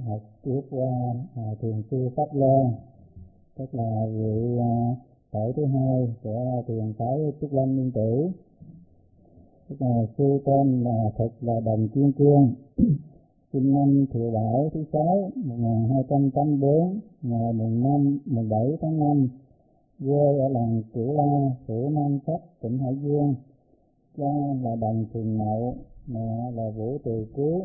học tiếp qua thiền sư Pháp Loan, tức là vị tổ thứ hai của thiền phái Trúc Lâm Nguyên Tử. Tức là sư tên là thực là Đồng Kiên Cương, sinh năm Thừa Bảo thứ 6 1284, ngày mùng 7 tháng 5, quê ở làng Cửu La, phủ Nam Sách, tỉnh Hải Dương. Cha là Đồng Thường Mậu, mẹ là Vũ Từ Cứu.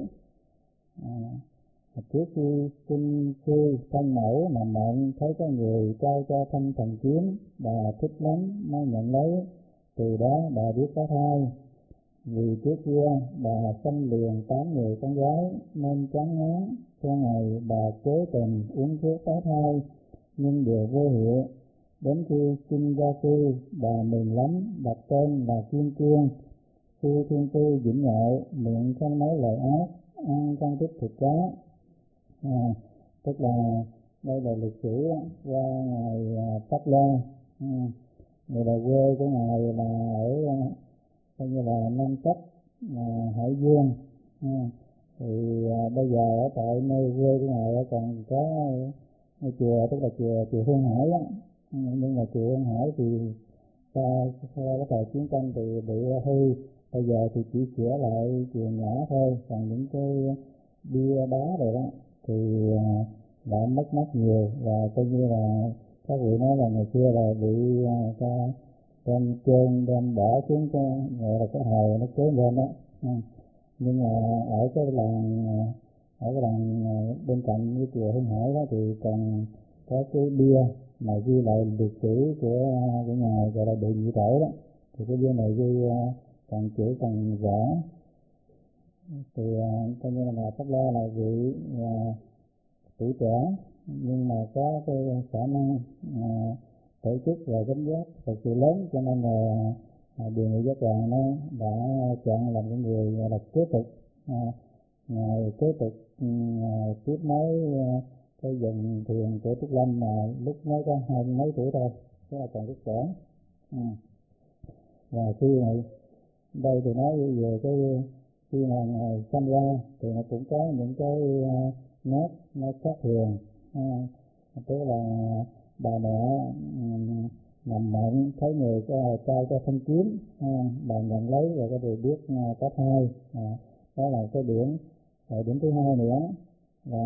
Trước khi sinh sư thân mẫu mà mộng thấy có người trao cho thanh thần kiếm, bà thích lắm mới nhận lấy. Từ đó bà biết có thai. Vì trước kia bà sanh liền 8 người con gái nên chán ngán. Theo ngày bà cố tình uống thuốc phá thai nhưng đều vô hiệu. Đến khi sinh ra sư, bà mừng lắm, đặt tên là Kiên Cương. Sư thiên tư vĩnh ngộ, miệng không nói lời ác, ăn không thích thịt cá. Tức là đây là lịch sử qua ngài Pháp Loan. Người là quê của ngài là ở coi như là Nam Sách, Hải Dương. Thì bây giờ ở tại nơi quê của ngài còn có ngôi chùa, tức là chùa Hương Hải á. Nhưng mà chùa Hương Hải thì sau cái thời chiến tranh thì bị hư, bây giờ thì chỉ sửa lại chùa nhỏ thôi, còn những cái bia đá rồi đó thì đã mất nhiều. Và coi như là các vị nói là ngày xưa là bị ta đem chôn đem bỏ xuống cái gọi là cái hồ nó kế lên đó. Nhưng mà ở cái làng bên cạnh cái chùa Hương Hải đó thì còn có cái bia mà ghi lại lịch sử của ngài, gọi là Địa Nhị Tổ đó. Thì cái bia này ghi còn chữ còn rõ. Thì coi như là Pháp La là vị tuổi trẻ nhưng mà có cái khả năng tổ chức và gánh vác thật sự lớn, cho nên là Điều Ngự Giác Hoàng nó đã chọn làm cái người gọi là kế tục, ngài kế tục tiếp nối cái dòng thiền của Trúc Lâm mà lúc mới có 20 mấy tuổi thôi, tức là còn rất trẻ. Và khi này đây thì nói về cái khi mà ngài sanh ra thì nó cũng có những cái nét nó khác thường. Tức là bà mẹ nằm mộng thấy người trai cho thanh kiếm, bà nhận lấy rồi có điều biết có thai. Đó là cái điểm. Điểm thứ hai nữa là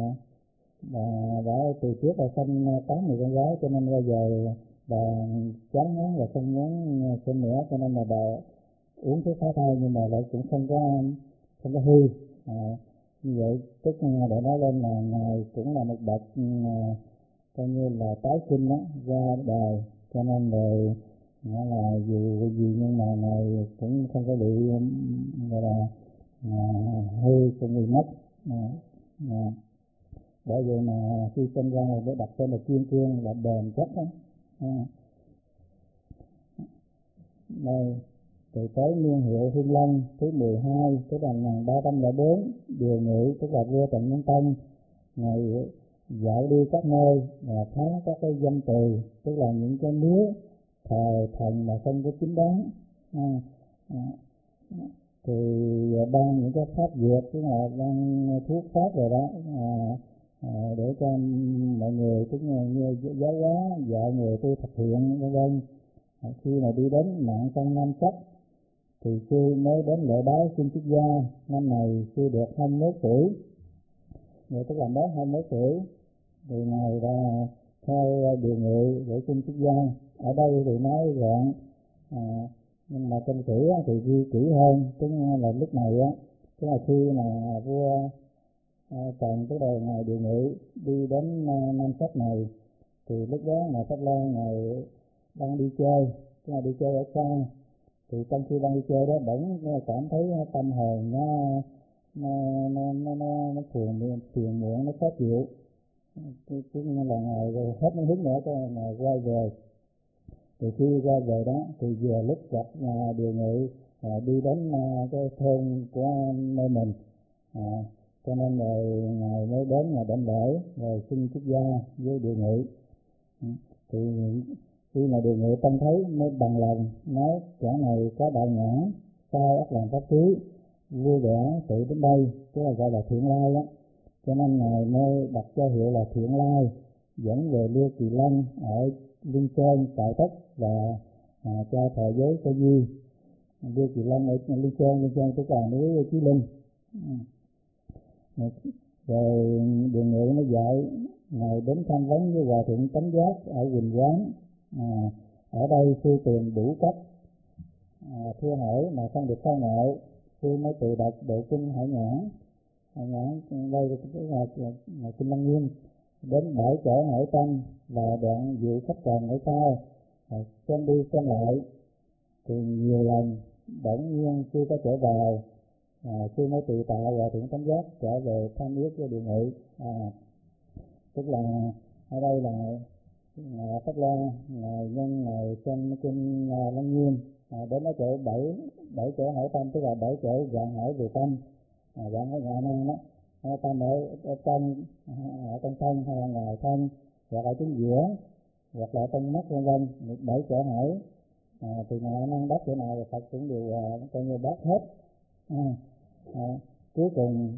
đã từ trước là sinh 8 người con gái, cho nên bây giờ bà chán ngán và không muốn sinh nữa, cho nên là bà uống thuốc phá thai nhưng mà lại cũng không có hư. Như vậy tức để nói lên là ngài cũng là một bậc coi như là tái sinh đó, ra đời, cho nên rồi nó là dù gì nhưng mà ngài cũng không có bị gọi là hư, không bị mất. Bởi vậy mà khi sinh ra rồi để đặt tên là Kiên Cương là bền chắc đó. Đây thì tới niên hiệu Hưng Long thứ 12, tức là 1304, Điều Ngự tức là vua Trần Nhân Tông, ngài dạo đi các nơi và phá các cái dâm từ, tức là những cái miếu thờ thần mà không có chính đáng. Thì ban những cái pháp dược, tức là ban thuốc pháp rồi đó, để cho mọi người tức là như giáo hóa dạy người tu thực hiện vân vân. Khi mà đi đến mạng sông Nam Sách thì sư mới đến lễ bái xin xuất gia. Năm này sư được 21 tuổi, vậy tức là mới 21 tuổi thì ngài đã theo Điều Ngự để xin xuất gia. Ở đây thì nói gọn, nhưng mà trong sử thì ghi kỹ hơn, tức là lúc này tức là khi mà vua Trần tức là ngài Điều Ngự đi đến Nam Sách này thì lúc đó ngài Pháp Loan ngài đang đi chơi, tức là đi chơi ở xa. Thì trong khi đang đi chơi đó bỗng cảm thấy tâm hồn nó phiền muộn, nó khó chịu. Cứ như là ngài hết nó hứng nữa cho ngài quay về. Thì khi quay về đó thì vừa lúc gặp Điều Ngự đi đến cái thôn của nơi mình, cho nên rồi ngài mới đến nhà đảnh lễ rồi xin xuất gia với Điều Ngự. Thì khi mà Điều Ngự trông thấy mới bằng lòng nói kẻ này có đạo nhãn, sao ắt làm pháp khí, vui vẻ tự đến đây, tức là gọi là thiện lai á. cho nên ngài mới đặt cho hiệu là Thiện Lai, dẫn về Liêu Kỳ Lân ở Liên Sơn tại Tất và cho thọ giới cho Di. Liêu Kỳ Lân ở Liên Sơn tức là núi Chí Linh. Rồi Đường Nghị nó dạy ngài đến tham vấn với Hòa Thượng Tánh Giác ở Quỳnh Quán. Ở đây sư tìm đủ cách, thưa hỏi mà không được khai ngộ, sư mới tự đọc bộ kinh Hải Nhãn đây là kinh Lăng Nghiêm, đến 7 chỗ hỏi tâm và đoạn dụ khách trần ở sau, xem đi xem lại thì nhiều lần bỗng nhiên chưa có trở vào. Sư mới tự tạo Hòa Thượng Tánh Giác trở về tham yết với Đường Nghị. Tức là ở đây là ngài Pháp Loan, ngài nhân ngài xem kinh Lăng Nghiêm, đến ở chỗ bảy chỗ hỏi tâm, tức là 7 chỗ dạng hỏi về tâm, dạng hỏi ngài năng đó, hỏi tâm ở trong thân hay là ngoài thân, hoặc ở chính giữa, hoặc là trong mắt vân vân, 7 chỗ hỏi. Thì ngài năng đáp chỗ nào thì Phật cũng đều coi như đáp hết. Cuối cùng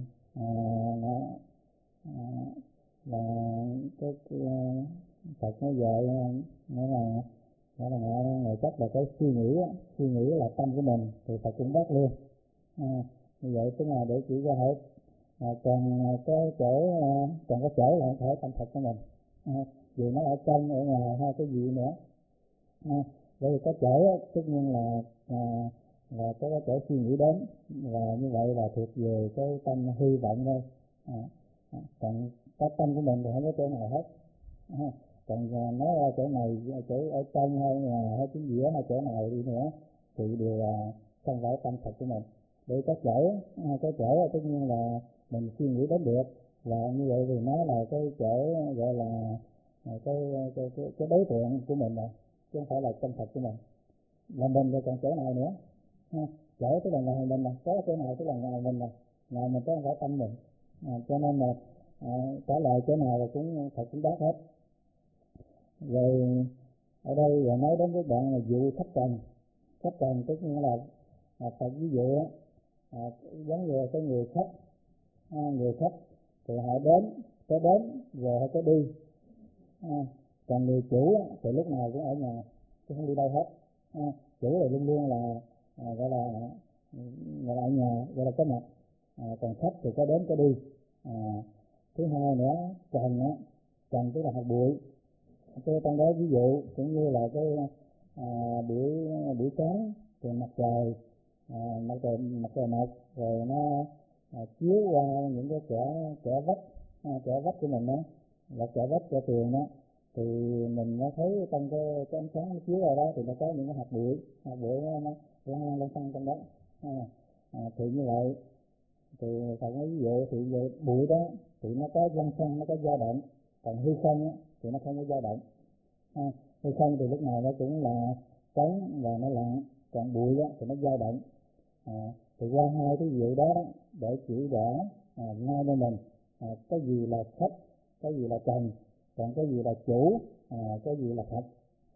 là cái Phật nói dạy nghĩa là ngài chắc là cái suy nghĩ là tâm của mình, thì Phật cũng đáp luôn. Như vậy tức là để chỉ ra hết. Còn cái chỗ là phải tâm Phật của mình, vì nó ở trong ở ngoài hay cái gì nữa. Vậy thì cái chỗ tất nhiên là cái chỗ suy nghĩ đến, và như vậy là thuộc về cái tâm hy vọng thôi. Còn cái tâm của mình thì không có chỗ nào hết. Còn nói ra chỗ này, chỗ ở trong hay ngoài hay chính giữa hay chỗ nào đi nữa thì đều là không phải tâm thật của mình. Để cái chỗ tất nhiên là mình suy nghĩ đến được, và như vậy thì nó là cái chỗ gọi là cái đối tượng của mình rồi, chứ không phải là tâm thật của mình. Là mình rồi còn chỗ nào nữa? Chỗ tức là ngoài mình, có chỗ nào tức là ngoài mình, ngoài mình chứ không phải tâm mình. Cho nên là trả lời chỗ nào là cũng Phật cũng đáp hết. Rồi ở đây là nói đến cái đoạn là dụ khách trần tức nghĩa là Phật ví dụ giống như cái người khách thì họ đến rồi họ có đi. Còn người chủ thì lúc nào cũng ở nhà chứ không đi đâu hết. Chủ là luôn luôn là gọi là ở nhà, gọi là có mặt. Còn khách thì có đến có đi. Thứ hai nữa, trần tức là hạt bụi. Cái trong đó ví dụ cũng như là cái buổi sáng thì mặt trời mọc rồi nó chiếu qua những cái kẽ vách của mình đó, là kẽ vách của tường đó, thì mình nó thấy trong cái ánh sáng nó chiếu vào đó thì nó có những cái hạt bụi nó lăn xăng trong đó. Thì như vậy thì Phật nói ví dụ thì về bụi đó thì nó có lăn xăng, nó có dao động. Còn hư không thì nó không có dao động. Hư không thì lúc nào nó cũng là trống và nó lặng, còn bụi thì nó dao động. Thì qua hai cái dụ đó để chỉ rõ ngay nơi mình cái gì là khách, cái gì là trần, còn cái gì là chủ, cái gì là thật.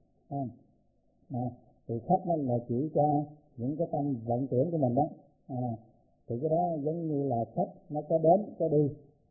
Thì khách nó là chỉ cho những cái tâm vọng tưởng của mình đó. Thì cái đó giống như là khách nó có đến có đi.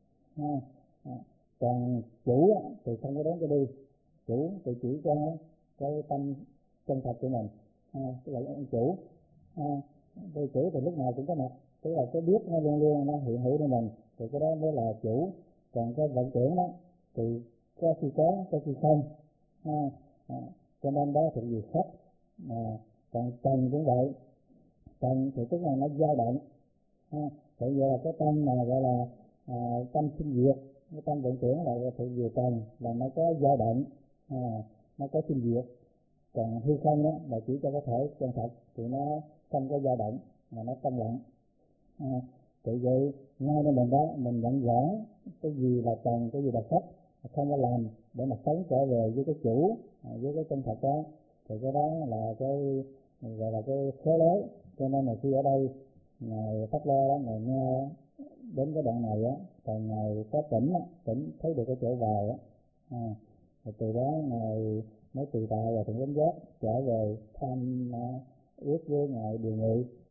Còn chủ thì không có đến có đi. Chủ thì chỉ cho cái tâm chân thật của mình, tức là ông chủ. Cái chủ thì lúc nào cũng có mặt, tức là cái biết nó luôn luôn nó hiện hữu trong mình, thì cái đó mới là chủ. Còn cái vọng tưởng đó thì có khi không. Cho nên đó thì gì khách. Còn trần cũng vậy, trần thì tức là nó dao động. Thì giờ là cái tâm mà gọi là tâm sinh diệt, cái tâm vọng tưởng là thuộc về trần, là nó có dao động, nó có sinh diệt. Còn hư không đó là chỉ cho cái thể chân thật thì nó không có dao động mà nó trong lặng. Thì vậy ngay nơi mình đó mình nhận rõ cái gì là trần, cái gì là khách, không có làm để mà sống trở về với cái chủ, với cái chân thật đó, thì cái đó là cái gọi là cái khế lối. Cho nên là khi ở đây ngài Pháp Lo đó, ngài nghe đến cái đoạn này còn ngài có tỉnh thấy được cái chỗ vào thì từ đó ngài mới từ tại và Thượng Chánh Giác trở về thăm ước với ngài Đường Nghị.